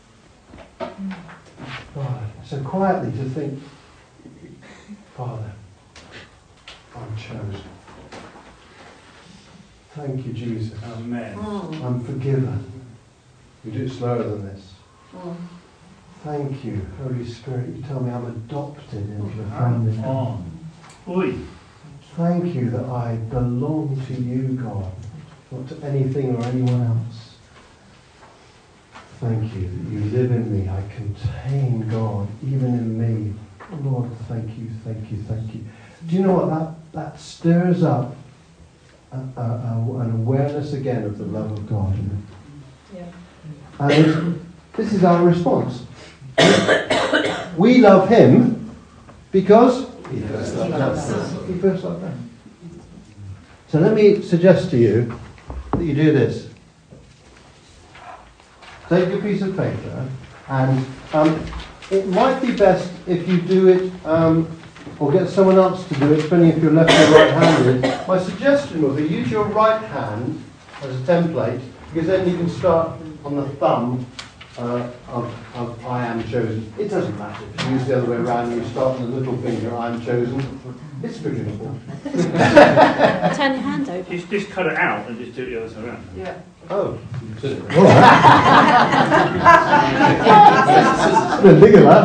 [SPEAKER 1] God, so quietly to think, Father, I'm chosen. Thank you, Jesus.
[SPEAKER 3] Amen.
[SPEAKER 1] I'm forgiven. We do it slower than this. Thank you, Holy Spirit. You tell me I'm adopted into the family.
[SPEAKER 3] Come on. Oi.
[SPEAKER 1] Thank you that I belong to you, God, not to anything or anyone else. Thank you that you live in me. I contain God, even in me. Lord, thank you, thank you, thank you. Do you know what? That, that stirs up a, a, a, an awareness again of the love of God.
[SPEAKER 2] Yeah.
[SPEAKER 1] And this is our response. We love Him because He first loved us. He first loved us. So let me suggest to you that you do this. Take your piece of paper, and um, it might be best if you do it, um, or get someone else to do it, depending if you're left or right-handed. My suggestion would be use your right hand as a template, because then you can start on the thumb uh, of, of I am chosen. It doesn't matter if you use the other way around, you start on the little finger, I am chosen. It's forgivable.
[SPEAKER 5] Turn your hand over.
[SPEAKER 3] Just, just cut it out and just do it the other side around.
[SPEAKER 2] Yeah.
[SPEAKER 1] Oh. All right. Didn't think of that.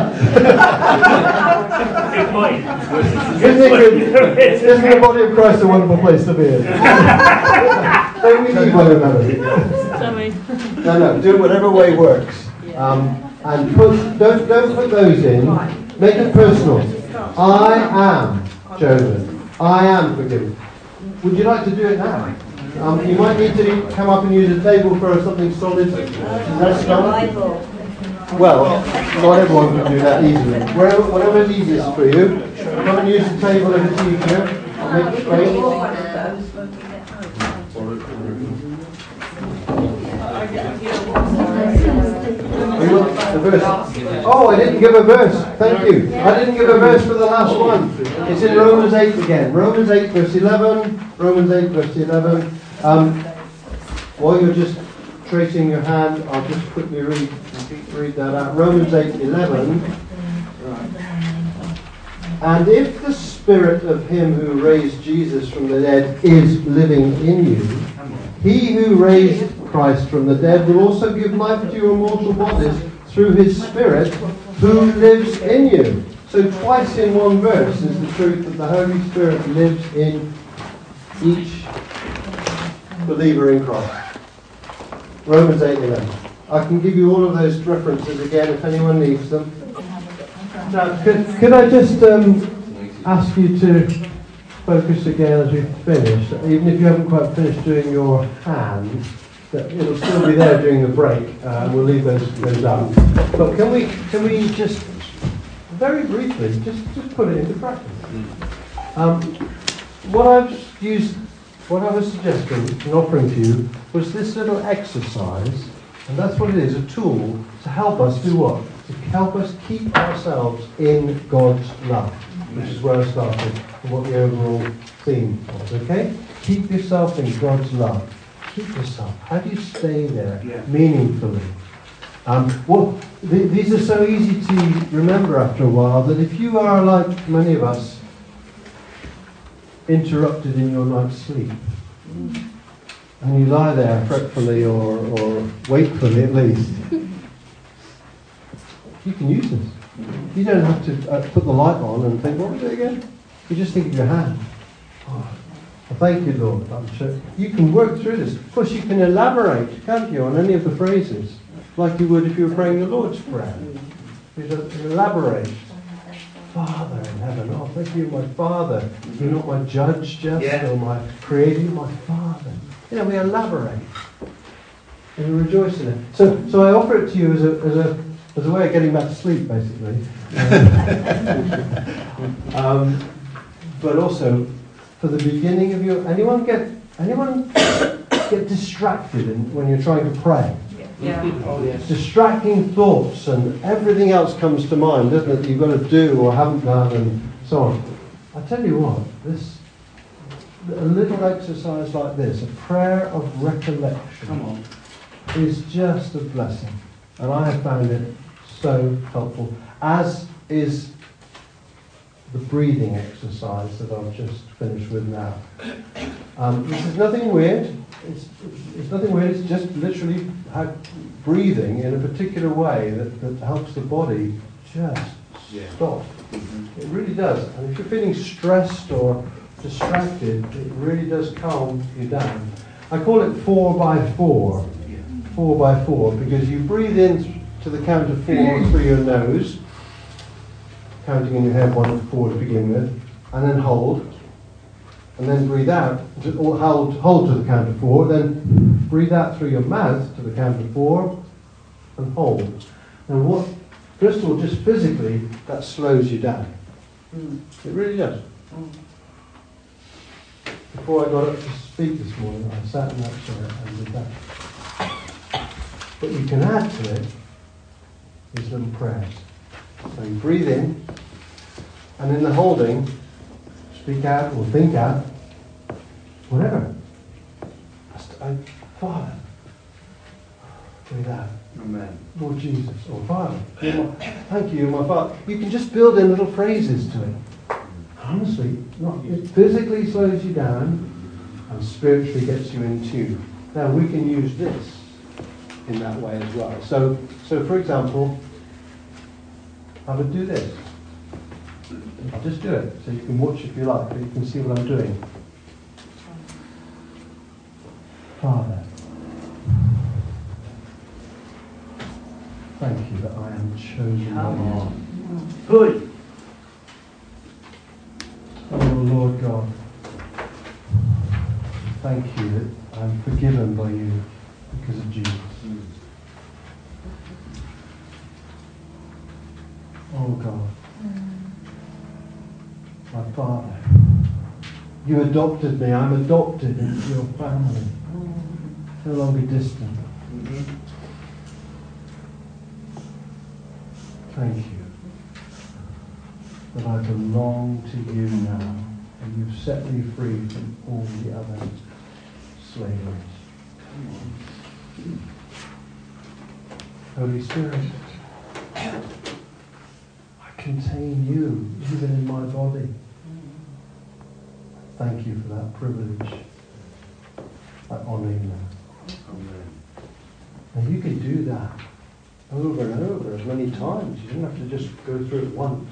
[SPEAKER 3] Good point.
[SPEAKER 1] Isn't it good? Isn't the body of Christ a wonderful place to be in? Don't we need one another?
[SPEAKER 5] Sorry.
[SPEAKER 1] No, no. Do it whatever way works. Um, and put don't don't put those in. Make it personal. I am chosen. I am forgiven. Would you like to do it now? Um, you might need to come up and use a table for something solid. Does that start? Well, not everyone can do that easily. Wherever, whatever is easiest for you. Come and use the table if it's easier. I'll make space. You want the verse? Oh, I didn't give a verse. Thank you. I didn't give a verse for the last one. It's in Romans eight again. Romans eight verse eleven. Romans eight verse eleven. Um, while you're just tracing your hand, I'll just quickly read read that out. Romans eight eleven. And if the Spirit of him who raised Jesus from the dead is living in you, he who raised Christ from the dead will also give life to your mortal bodies through his Spirit who lives in you. So twice in one verse is the truth that the Holy Spirit lives in each believer in Christ. Romans eight eleven. I can give you all of those references again if anyone needs them. Now, could, could I just um, ask you to focus again as we finish, even if you haven't quite finished doing your hand, that it'll still be there during the break, uh, and we'll leave those, those up. But can we can we just very briefly just, just put it into practice? Um, what I've used, what I was suggesting and offering to you was this little exercise, and that's what it is, a tool to help us do what? To help us keep ourselves in God's love, which is where I started, and what the overall theme was, okay? Keep yourself in God's love. Keep yourself. How do you stay there
[SPEAKER 3] Yeah.
[SPEAKER 1] meaningfully? Um, well, th- these are so easy to remember after a while that if you are, like many of us, interrupted in your night's sleep, and you lie there fretfully or, or wakefully at least, you can use this. You don't have to uh, put the light on and think, what was it again? You just think of your hand. Oh, well, thank you, Lord. I'm sure. You can work through this. Of course, you can elaborate, can't you, on any of the phrases, like you would if you were praying the Lord's Prayer. You just elaborate. Father in heaven, oh, thank you, my Father. You're not my judge just,
[SPEAKER 3] Yeah.
[SPEAKER 1] or my creator, you're my Father. You know, we elaborate. And we rejoice in it. So, so I offer it to you as a, as a As a way of getting back to sleep, basically. um, but also, for the beginning of your... Anyone get anyone get distracted in, when you're trying to pray?
[SPEAKER 2] Yeah.
[SPEAKER 3] Oh, yes.
[SPEAKER 1] Distracting thoughts and everything else comes to mind, doesn't it? That you've got to do or haven't done and so on. I tell you what, this a little exercise like this, a prayer of recollection,
[SPEAKER 3] Come on.
[SPEAKER 1] is just a blessing. And I have found it so helpful, as is the breathing exercise that I've just finished with now. Um, this is nothing weird. It's, it's nothing weird. It's just literally how, breathing in a particular way that, that helps the body just
[SPEAKER 3] Yeah.
[SPEAKER 1] stop. It really does. And if you're feeling stressed or distracted, it really does calm you down. I call it four by four. Four by four, because you breathe in to the count of four through your nose, counting in your head one to four to begin with, and then hold, and then breathe out, to, or hold, hold to the count of four, then breathe out through your mouth to the count of four, and hold. And what, first of all, just physically, that slows you down. It really does. Before I got up to speak this morning, I sat in that chair and did that. But you can add to it these little prayers. So you breathe in, and in the holding, speak out or think out, whatever. I, Father, breathe out.
[SPEAKER 3] Amen.
[SPEAKER 1] Lord Jesus, or Father, you're my, thank you, you're my Father. You can just build in little phrases to it. Honestly, not, it physically slows you down and spiritually gets you in tune. Now we can use this in that way as well. So, so for example, I would do this. I'll just do it, so you can watch if you like, but you can see what I'm doing. Father, thank you that I am chosen by you.
[SPEAKER 3] Good.
[SPEAKER 1] Oh Lord God, thank you that I'm forgiven by you because of Jesus. Oh God, my Father, you adopted me. I'm adopted into your family. No longer distant.
[SPEAKER 3] Mm-hmm.
[SPEAKER 1] Thank you that I belong to you now, and you've set me free from all the other slaveries. Holy Spirit, I contain you, even in my body. Thank you for that privilege. I honour you now. And you can do that over and over as many times. You don't have to just go through it once.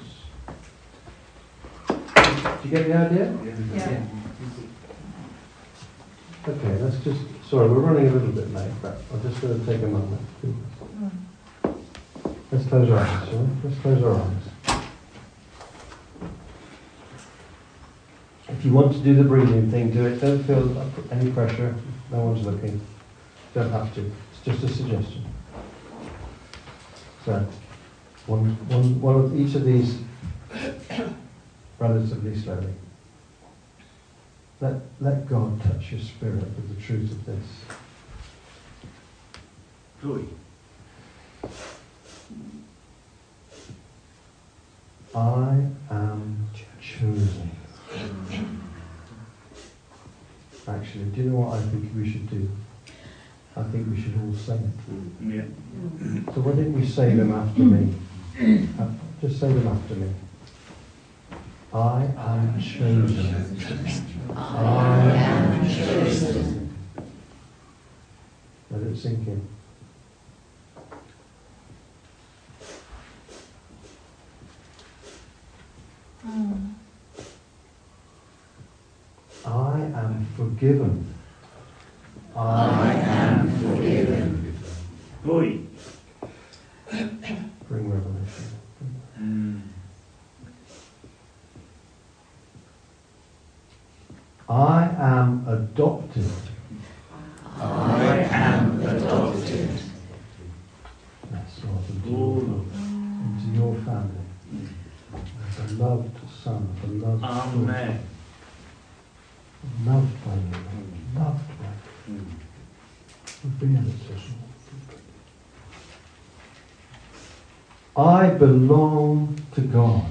[SPEAKER 1] Do you get the idea?
[SPEAKER 2] Yeah.
[SPEAKER 1] Okay, let's just, sorry, we're running a little bit late, but I'm just going to take a moment. Let's close our eyes, shall we? Let's close our eyes. If you want to do the breathing thing, do it. Don't feel any pressure. No one's looking. Don't have to. It's just a suggestion. So, one, one, one of each of these relatively slowly. Let, let God touch your spirit with the truth of this.
[SPEAKER 3] Joy.
[SPEAKER 1] I am chosen. Actually, do you know what I think we should do? I think we should all say it.
[SPEAKER 3] Yeah.
[SPEAKER 1] So why didn't you say them after me? Uh, just say them after me. I am chosen. I am chosen. Let it sink in. I am forgiven. I am forgiven.
[SPEAKER 3] Boy.
[SPEAKER 1] Bring revelation.
[SPEAKER 3] Mm.
[SPEAKER 1] I am adopted.
[SPEAKER 4] I am adopted.
[SPEAKER 1] Yes, Lord, into your, into your family. As a loved son, a loved
[SPEAKER 3] Amen.
[SPEAKER 1] daughter. Loved by you, loved by you. Reveal it to us. I belong to God.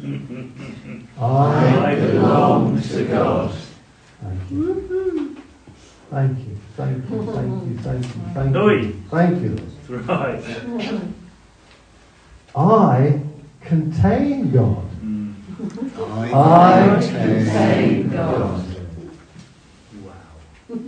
[SPEAKER 3] I belong to God.
[SPEAKER 1] Thank you. Thank you. Thank you. Thank you. Thank you. Thank
[SPEAKER 3] Oi.
[SPEAKER 1] you. Thank you.
[SPEAKER 3] That's right.
[SPEAKER 1] I contain God.
[SPEAKER 3] Mm.
[SPEAKER 1] I
[SPEAKER 4] contain God.
[SPEAKER 3] Wow.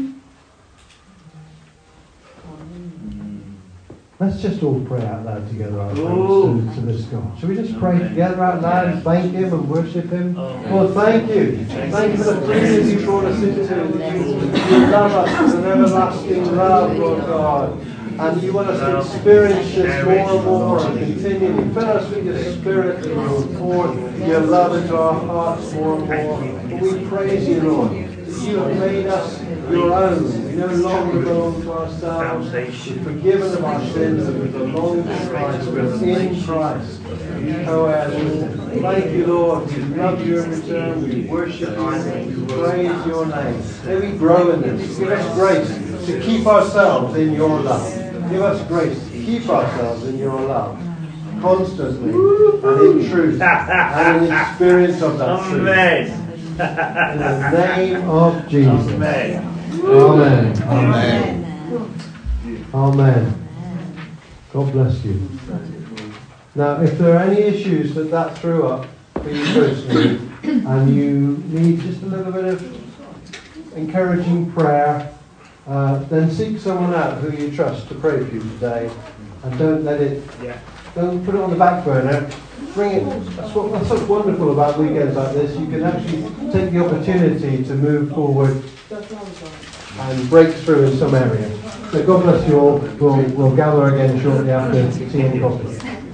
[SPEAKER 1] Let's just all pray out loud together our
[SPEAKER 3] Ooh.
[SPEAKER 1] thanks to, to this God. Shall we just pray
[SPEAKER 3] Okay.
[SPEAKER 1] together out loud and thank Him and worship Him?
[SPEAKER 3] Oh.
[SPEAKER 1] Lord, thank you. Thank you for the freedom you brought us into. You love us with an everlasting love, Lord God. And you want us to experience this more and more and continually. Fill us with your Spirit and your pour your love into our hearts more and more. We praise you, Lord. You have made us your own. We no longer belong to ourselves. We're forgiven of our sins and we belong to Christ. We're in Christ. Co-heirs with Him. Thank you, Lord. We love you in return. We worship you. We praise your name. May we grow in this. Give us grace to keep ourselves in your love. Give us grace to keep ourselves in your love. Constantly and in truth. And in experience of that truth.
[SPEAKER 3] Amen.
[SPEAKER 1] In the name of Jesus.
[SPEAKER 3] Amen.
[SPEAKER 1] Amen.
[SPEAKER 4] Amen.
[SPEAKER 1] Amen. God bless you. Now, if there are any issues that that threw up for you personally, and you need just a little bit of encouraging prayer, uh, then seek someone out who you trust to pray for you today, and don't let it,
[SPEAKER 3] Yeah.
[SPEAKER 1] don't put it on the back burner. Bring it. That's what, that's what's wonderful about weekends like this. You can actually take the opportunity to move forward and break through in some area. So God bless you all. We'll, we'll gather again shortly after tea and coffee.